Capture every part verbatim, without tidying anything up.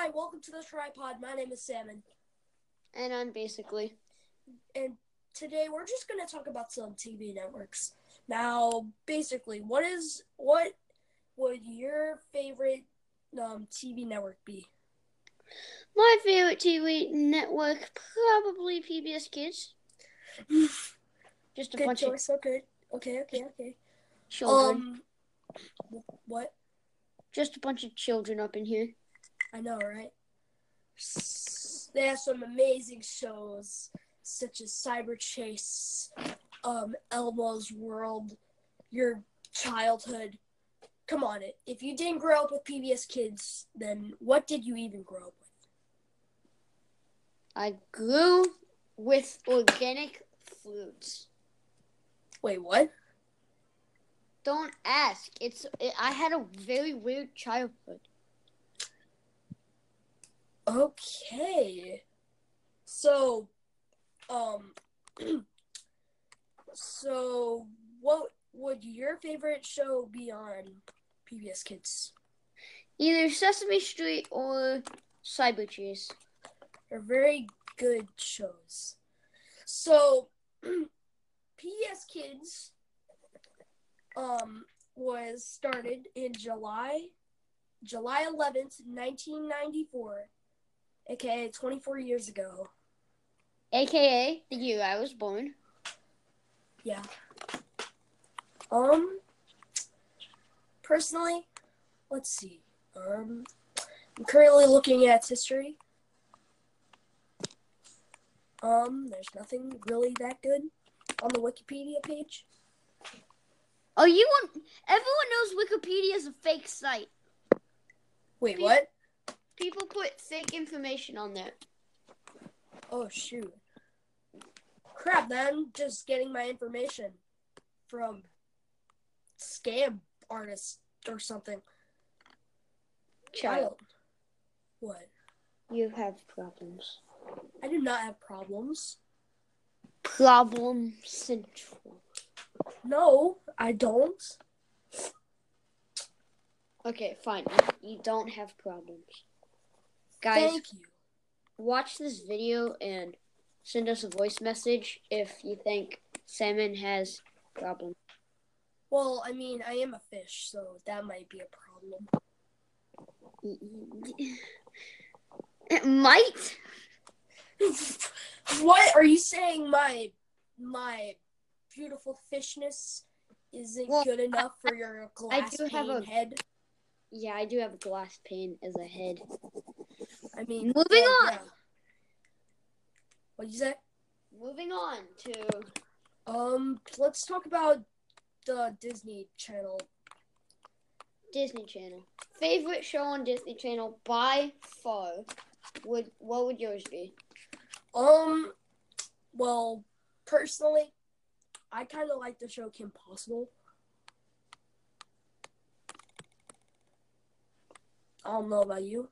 Hi, welcome to the Tripod. My name is Salmon. And I'm basically. And today we're just going to talk about some T V networks. Now, basically, what is what would your favorite um, T V network be? My favorite T V network, probably P B S Kids. Just a Good bunch choice. of Okay. Okay, okay, okay. children. Um, what? Just a bunch of children up in here. I know, right? They have some amazing shows, such as Cyber Chase, um, Elmo's World, Your Childhood. Come on, it. If you didn't grow up with P B S Kids, then what did you even grow up with? I grew with organic fruits. Wait, what? Don't ask. It's. It, I had a very weird childhood. Okay. So, um, so what would your favorite show be on P B S Kids? Either Sesame Street or Cyber Chase. They're very good shows. So, P B S Kids, um, was started in July, July eleventh, nineteen ninety-four, aka twenty-four years ago. A K A the year I was born. Yeah. Um, personally, let's see. Um, I'm currently looking at its history. Um, there's nothing really that good on the Wikipedia page. Oh, you want? Everyone knows Wikipedia is a fake site. Wait, People, what? People put fake information on there. Oh, shoot. Crap, then I'm just getting my information from scam artists or something. Child, what? You have problems. I do not have problems. Problem central. No, I don't. Okay, fine. You don't have problems. Guys, Thank you. Watch this video and send us a voice message if you think Salmon has problems. Well, I mean, I am a fish, so that might be a problem. It might. What are you saying? My my beautiful fishness isn't well, good enough for your glass I do pane have a, head? Yeah, I do have a glass pane as a head. I mean, moving well, on. Yeah. What'd you say? Moving on to um. Let's talk about the Disney Channel. Disney Channel. Favorite show on Disney Channel by far. Would what would yours be? Um. Well, personally, I kind of like the show Kim Possible. I don't know about you.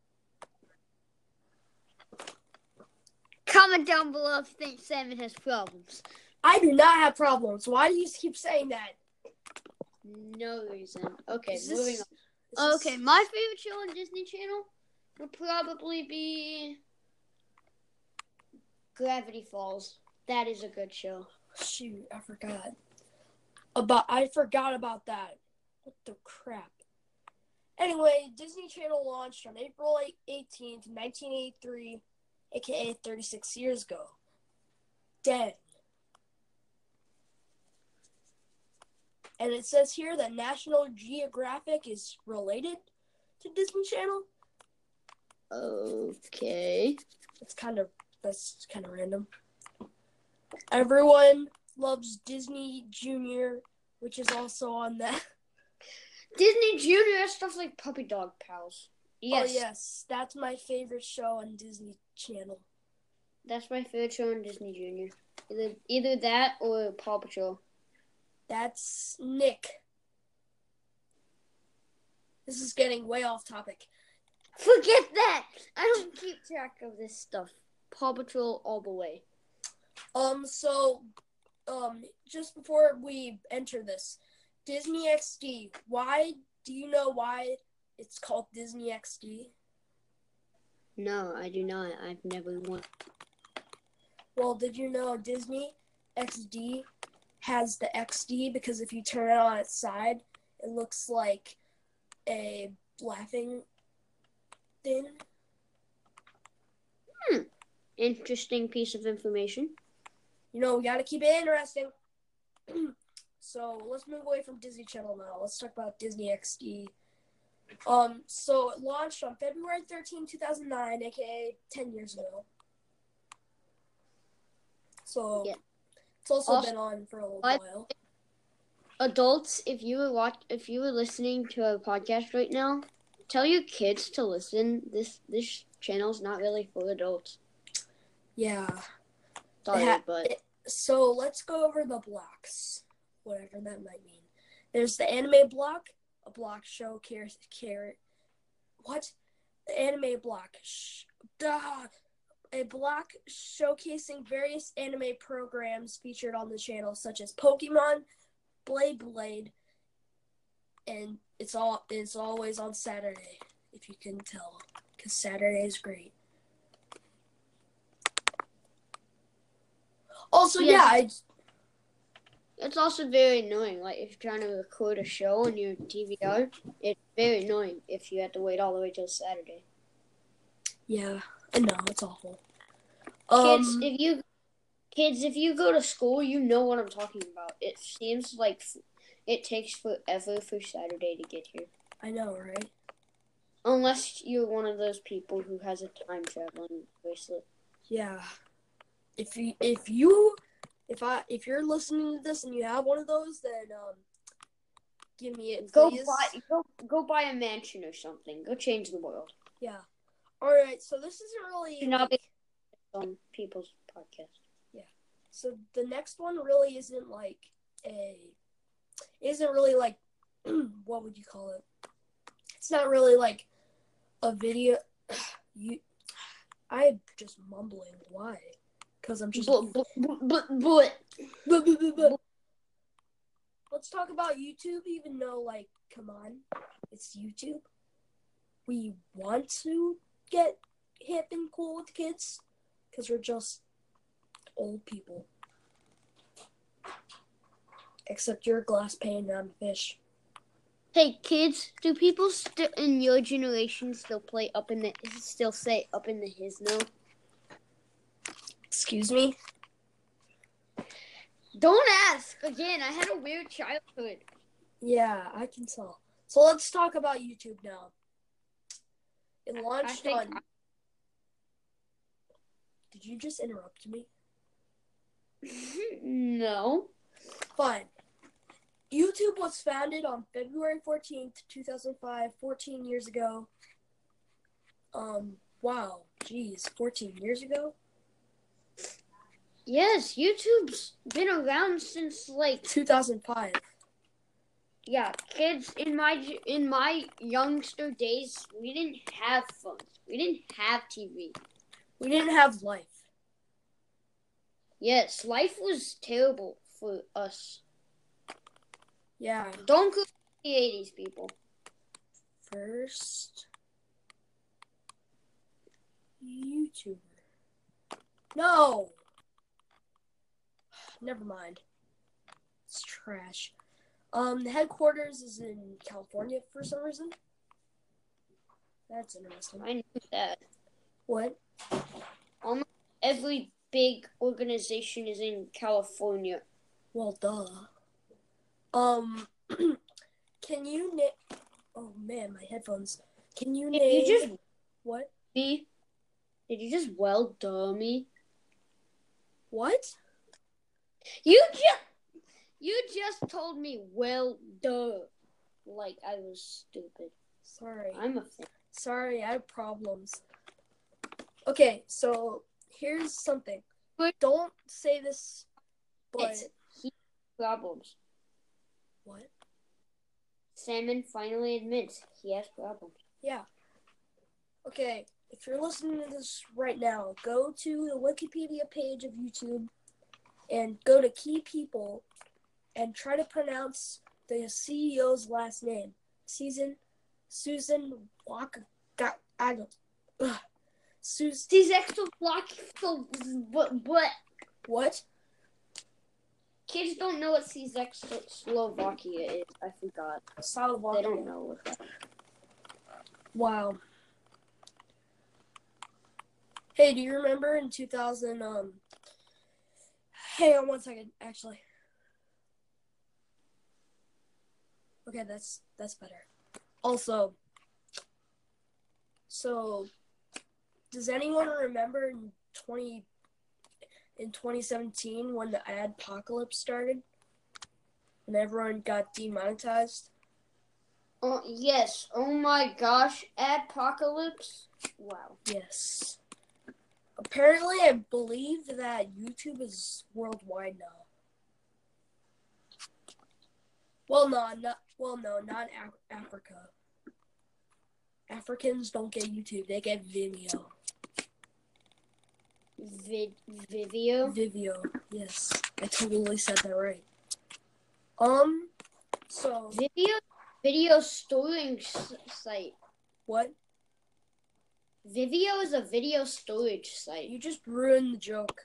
Comment down below if you think Salmon has problems. I do not have problems. Why do you keep saying that? No reason. Okay, Is this, moving on. Okay, this... my favorite show on Disney Channel would probably be Gravity Falls. That is a good show. Shoot, I forgot. About I forgot about that. What the crap? Anyway, Disney Channel launched on April eighteenth, nineteen eighty-three, aka thirty-six years ago. Dang. And it says here that National Geographic is related to Disney Channel. Okay. It's kind of that's kind of random. Everyone loves Disney Junior, which is also on that. Disney Junior has stuff like Puppy Dog Pals. Yes. Oh, yes. That's my favorite show on Disney Channel. That's my favorite show on Disney Junior. Either, either that or Paw Patrol. That's Nick. This is getting way off topic. Forget that! I don't keep track of this stuff. Paw Patrol all the way. Um, so, um, just before we enter this, Disney X D, why, do you know why it's called Disney X D? No, I do not. I've never won. Well, did you know Disney X D has the X D because if you turn it on its side, it looks like a laughing thing. Hmm. Interesting piece of information. You know, we got to keep it interesting. So let's move away from Disney Channel now. Let's talk about Disney X D. Um, so it launched on February thirteenth, two thousand nine, aka ten years ago. So yeah. It's also, also been on for a little I, while. Adults, if you were watch, if you were listening to a podcast right now, tell your kids to listen. This this channel's not really for adults. Yeah. Sorry, ha- but it, so let's go over the blocks, whatever that might mean. There's the anime block, a block show care care. What? The anime block. Sh- duh. A block showcasing various anime programs featured on the channel, such as Pokemon, Blade Blade, and it's all it's always on Saturday, if you can tell, because Saturday is great. Also, yes. yeah, I, it's also very annoying. Like if you're trying to record a show on your D V R, it's very annoying if you have to wait all the way till Saturday. Yeah, I know, it's awful. Kids, um, if you kids, if you go to school, you know what I'm talking about. It seems like it takes forever for Saturday to get here. I know, right? Unless you're one of those people who has a time traveling bracelet. Yeah. If you if you if I if you're listening to this and you have one of those, then um, give me it, go please. buy go go buy a mansion or something. Go change the world. Yeah. All right. So this isn't really Do not like, be on people's podcast. Yeah. So the next one really isn't like a isn't really like what would you call it? It's not really like a video. You, I'm just mumbling. Why? Because I'm just. But, but, but, but, but. Let's talk about YouTube, even though, like, come on, it's YouTube. We want to get hip and cool with kids because we're just old people. Except you're a glass pane and I'm a fish. Hey kids, do people st- in your generation still play up in the still say up in the his no? Excuse me? Don't ask. Again, I had a weird childhood. Yeah, I can tell. So let's talk about YouTube now. It launched on I... Did you just interrupt me? No. Fine. YouTube was founded on February fourteenth, two thousand five, fourteen years ago. Um, wow. Jeez, fourteen years ago? Yes, YouTube's been around since, like... two thousand five. Yeah, kids, in my in my youngster days, we didn't have phones. We didn't have T V. We didn't have life. Yes, life was terrible for us. Yeah. Don't go to the eighties, people. First YouTuber. No. Never mind. It's trash. Um, the headquarters is in California for some reason. That's interesting. I knew that. What? Almost every big organization is in California. Well, duh. Um, can you name? Oh man, my headphones. Can you Did name? You just what? Me? Did you just well duh me? What? You just you just told me well duh, like I was stupid. Sorry. I'm a fan. Sorry, I have problems. Okay, so here's something. But don't say this, but he problems. What? Salmon finally admits he has problems. Yeah. Okay, if you're listening to this right now, go to the Wikipedia page of YouTube and go to Key People and try to pronounce the C E O's last name. Susan, Susan Walker. I don't. Ugh. Sus- Czechoslovakia. What? what? Kids don't know what Czechoslovakia is. I forgot. Slovakia. They don't know what that is. Wow. Hey, do you remember in two thousand, um, hang on one second, actually. Okay, that's, that's better. Also, so, does anyone remember in twenty, in twenty seventeen when the adpocalypse started? And everyone got demonetized? Oh, yes. Oh my gosh. Adpocalypse. Wow. Yes. Apparently, I believe that YouTube is worldwide now. Well, no, not well, no, not Af- Africa. Africans don't get YouTube; they get Vimeo. Vid- Vivio? Vimeo, yes, I totally said that right. Um, so Video? Video storage s- site. what? Vivio is a video storage site. You just ruined the joke.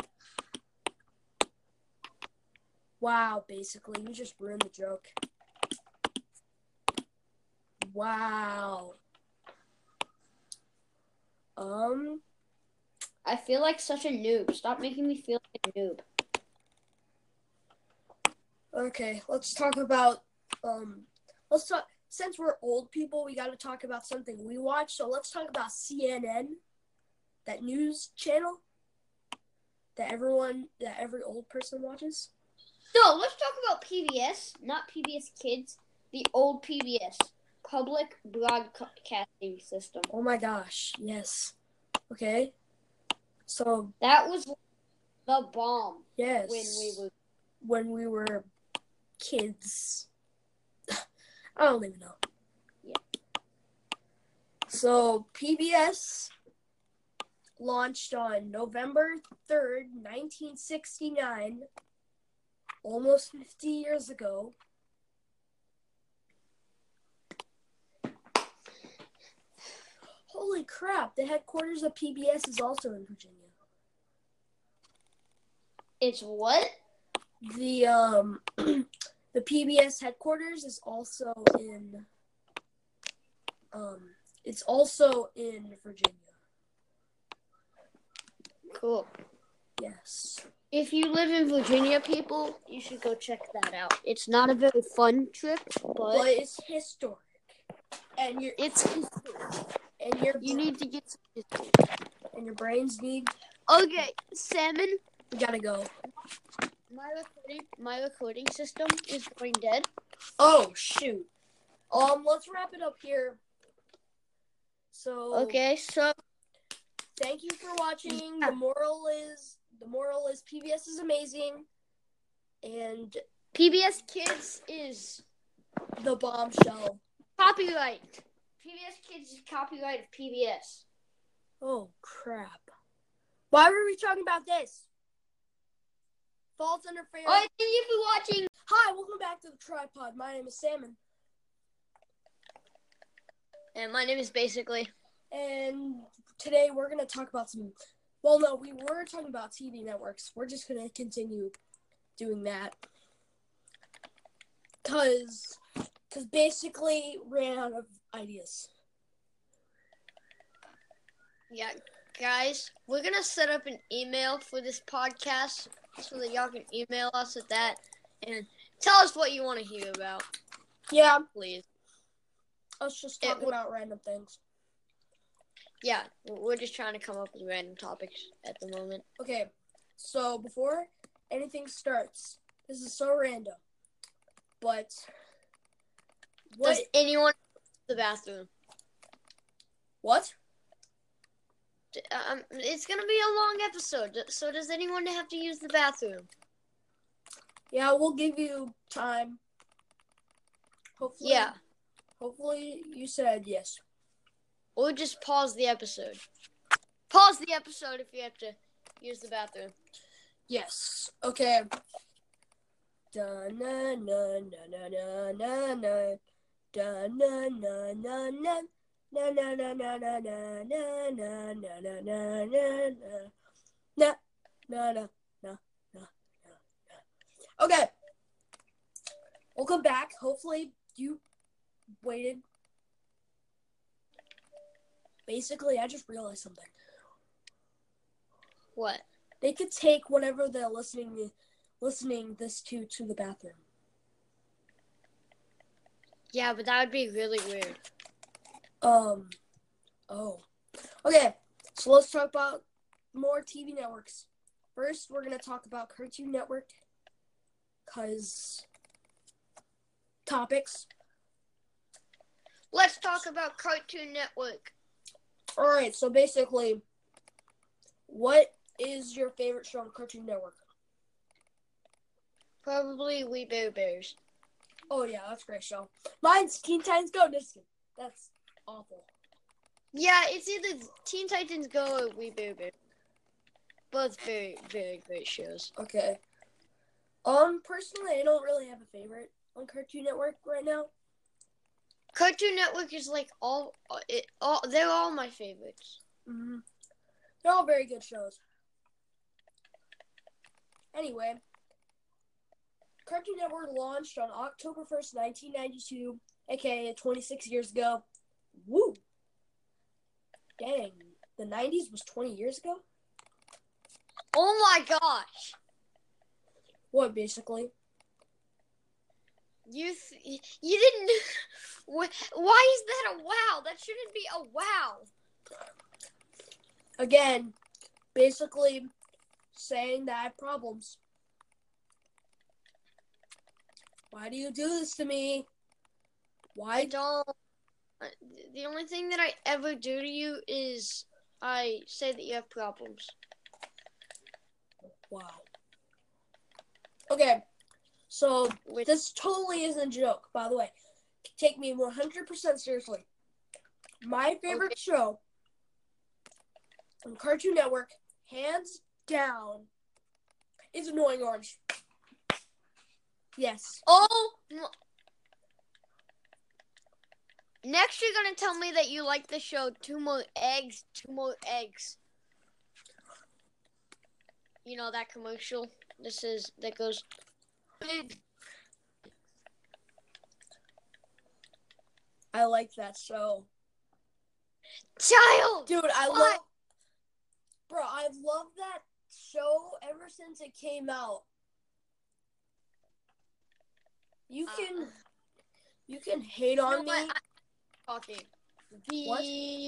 Wow, basically, you just ruined the joke. Wow. Um. I feel like such a noob. Stop making me feel like a noob. Okay, let's talk about um. Let's talk. Since we're old people, we got to talk about something we watch. So let's talk about C N N, that news channel that everyone, that every old person watches. No, let's talk about P B S, not P B S Kids. The old P B S, Public Broadcasting System. Oh my gosh, yes. Okay. So That was the bomb. yes, When we were when we were kids. I don't even know. Yeah. So P B S launched on November third, nineteen sixty-nine, almost fifty years ago. Holy crap, the headquarters of P B S is also in Virginia. It's what? The um the P B S headquarters is also in um it's also in Virginia. Cool. Yes. If you live in Virginia, people, you should go check that out. It's not a very fun trip, but, But it's historic. And your it's and your you need to get some history. and your brains need Okay, Salmon, we gotta go. my recording my recording system is going dead. Oh shoot. Um let's wrap it up here. So Okay, so thank you for watching. Yeah. The moral is the moral is P B S is amazing, and P B S Kids is the bombshell. copyright. P B S Kids is copyright of P B S. Oh crap! Why were we talking about this? Falls under fair. Alright, thank you for watching. Hi, welcome back to the tripod. My name is Salmon, And my name is Basically. and today we're gonna talk about some. Well, no, we were talking about T V networks. We're just gonna continue doing that, cause, cause basically ran out of ideas. Yeah, guys, we're gonna set up an email for this podcast so that y'all can email us at that and tell us what you want to hear about, Yeah, please. let's just It talk w- about random things. Yeah, we're just trying to come up with random topics at the moment. Okay, so before anything starts, this is so random, but what? Does anyone the bathroom? What? D- Um, it's gonna be a long episode. D- So does anyone have to use the bathroom? Yeah, we'll give you time. Hopefully, Yeah, Hopefully, you said yes. or just pause the episode. Pause the episode if you have to use the bathroom. Yes. Okay. Da na na na na na na na. Da na na na na. Na na na na na na na na na na na na na na na na na. Okay. Welcome back. Hopefully you waited. Basically, I just realized something. What? They could take whatever they're listening listening this to to the bathroom. Yeah, but that would be really weird. Um, oh. Okay, so let's talk about more T V networks. First, we're going to talk about Cartoon Network. Because topics. Let's talk about Cartoon Network. Alright, so basically, what is your favorite show on Cartoon Network? Probably We Bear Bears. Oh yeah, that's a great show. Mine's Teen Titans Go. Just that's awful. Yeah, it's either Teen Titans Go or We Bear Bears. Both very, very great shows. Okay. Um, personally, I don't really have a favorite on Cartoon Network right now. Cartoon Network is like all, it, all they're all my favorites. Mm-hmm. They're all very good shows. Anyway, Cartoon Network launched on October first, nineteen ninety-two, aka twenty-six years ago. Woo! Dang, the nineties was twenty years ago? Oh my gosh! What, basically? You th- you didn't. Why is that a wow? That shouldn't be a wow. Again, basically saying that I have problems. Why do you do this to me? Why I don't. The only thing that I ever do to you is I say that you have problems. Wow. Okay, so Which, this totally isn't a joke, by the way. Take me one hundred percent seriously. My favorite Okay. show on Cartoon Network, hands down, is Annoying Orange. Yes. oh. Next, you're gonna tell me that you like the show Two More Eggs, Two More Eggs. You know that commercial? This is, that goes, I like that show. child! Dude, I What? love, bro, I've loved that show ever since it came out. You can, Uh, you can hate you on know me. what? I'm talking. The... What?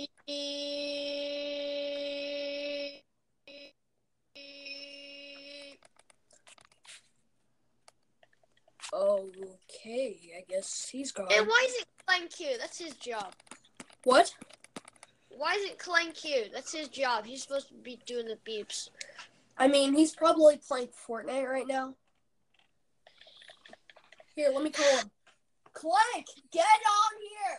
Okay, I guess he's gone. And why isn't Clank Q? That's his job. What? Why isn't Clank Q? That's his job. He's supposed to be doing the beeps. I mean, he's probably playing Fortnite right now. Here, let me call him. Clank, get on here!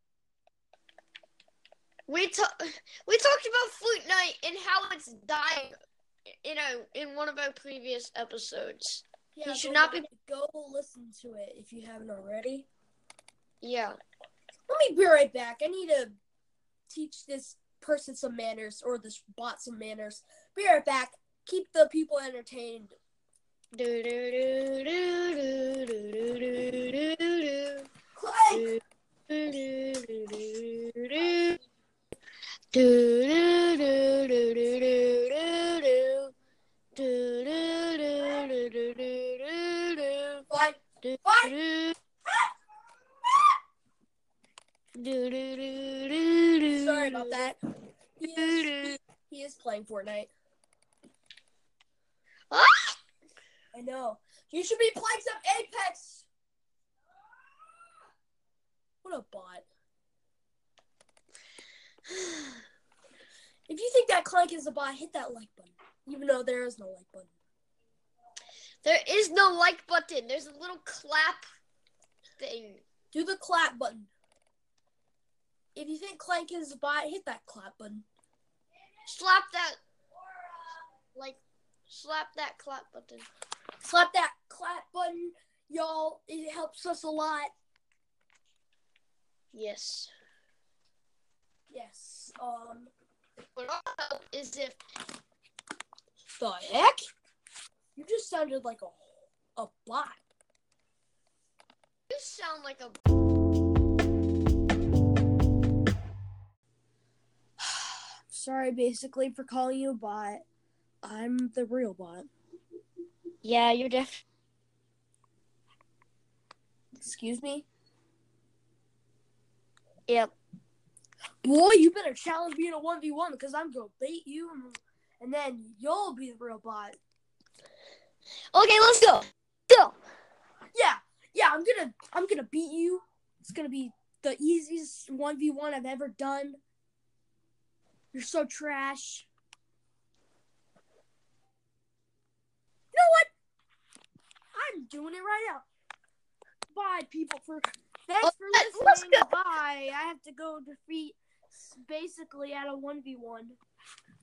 We ta- we talked about Fortnite and how it's dying in a in one of our previous episodes. Yeah, He should go not back- be. Go listen to it if you haven't already. Yeah. Let me be right back. I need to teach this person some manners, or this bot some manners. Be right back. Keep the people entertained. Do do do do do do do do do. Clank! Do do do do do. Do do do do do do do. Do do do do do do do. Fine. Do Fine. do. Do do do do do. Sorry about that. He is, he is playing Fortnite. Ah! I know. You should be playing some Apex. What a bot. If you think that Clank is a bot, hit that like button. Even though there is no like button. There is no like button. There's a little clap thing. Do the clap button. If you think Clank is a bot, hit that clap button. Slap that. Like, slap that clap button. Slap that clap button, y'all. It helps us a lot. Yes. Yes. Um. What also is if The heck? You just sounded like a a bot. you sound like a Sorry, basically, for calling you a bot. I'm the real bot. yeah, you're def. Excuse me? Yep. Boy, you better challenge me in a one v one because I'm going to bait you, and, and then you'll be the real bot. Okay, let's go. Go. Yeah, yeah, I'm gonna, I'm gonna beat you. It's gonna be the easiest one v one I've ever done. You're so trash. You know what? I'm doing it right now. Bye, people. For thanks for Let's- let's listening. go. Bye. I have to go defeat basically at a one v one.